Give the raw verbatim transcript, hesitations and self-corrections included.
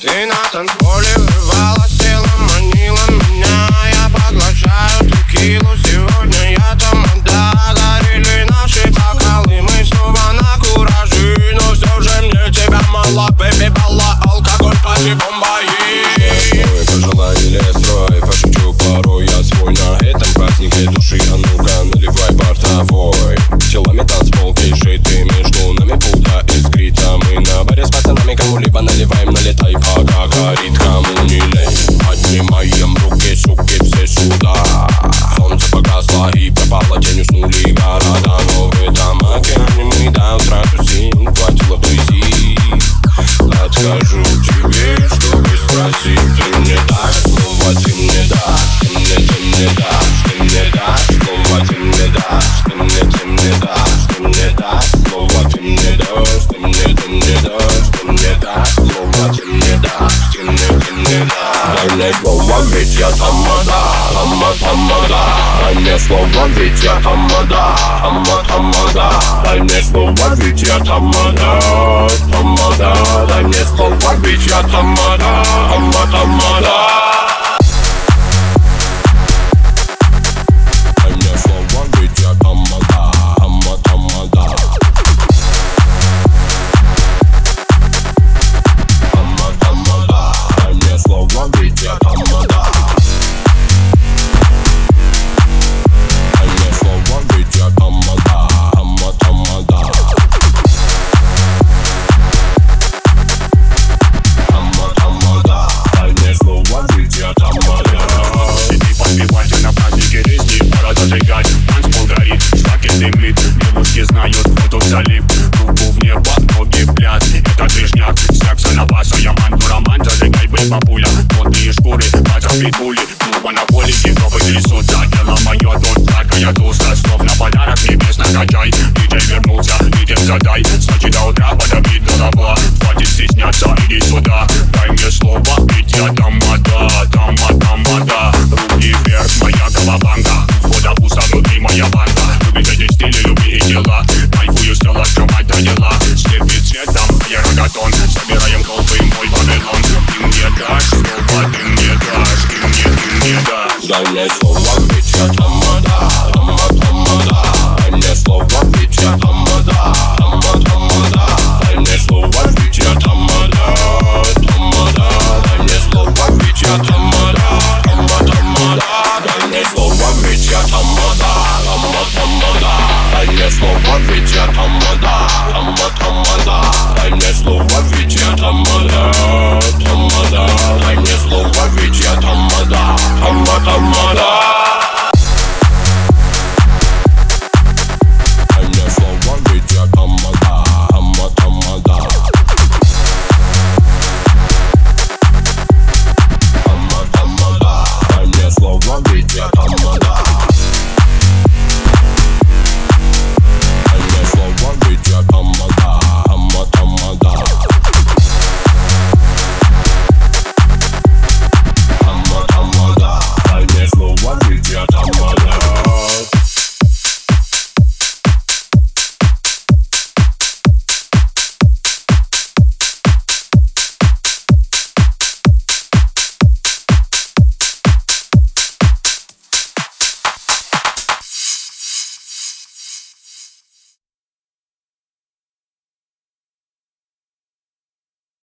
Ты на танцполе вырвалась, тело манила меня. Я поглощаю текилу, сегодня я тамада. Горели наши бокалы, мы снова на кураже. Но все же мне тебя мало, бэби, балла, алкоголь, пати, бомбаи. Пожелай или строй, пошучу порой я свой. На этом празднике души, а ну-ка наливай бортовой. Телами танцпол кишит, и между нами пудра искрита. Мы на баре с пацанами кому-либо наливаем, налетай, пока горит, кому не лень. Поднимаем руки, суки, все сюда. Солнце погасло и пропало, тень, уснули города. Но в этом океане мы до утра тусим, хватило друзей. Откажу тебе, чтобы спросить. Ты мне дашь, снова ты мне дашь. Ты мне, ты мне дашь, ты мне дашь. Снова ты мне дашь, ты мне, ты мне дашь. Ты мне дашь, снова ты мне дашь. Ты мне, ты мне дашь, ты мне дашь. Снова ты мне дашь, ты мне, ты мне дашь. Дай мне слово, ведь я тамада, тама, тамада. Дай мне слово, ведь я тамада, тама, тамада. Дай мне слово, ведь я тамада, тамада. Дай мне слово, ведь я тамада, тама, тамада. Знают, кто тут залип. Руку в небо, ноги в пляс. Это движняк, секса на баса. Я манту роман, зажигай бы бабуля. Плотные шкуры, база питбули. Клуба на полике, кровы трясутся. Дело мое тут такая туса. Слов на подарок небес накачай. Диджей вернулся, ритм задай. Значит до утра подобит голова. Хватит стесняться, иди сюда. Дай мне слово, ведь я тамада, тама, тамада. Руки вверх, моя колобанга. Входа пусто, внутри моя банда. Любит эти стили, люби и дела. Кайфую, стала открывать до дела. Слепит цветом, я рогатон. Собираем колбы, мой Вавилон. Ты мне дашь, слово, ты мне дашь. Ты мне, ты мне дашь. Дай мне слово.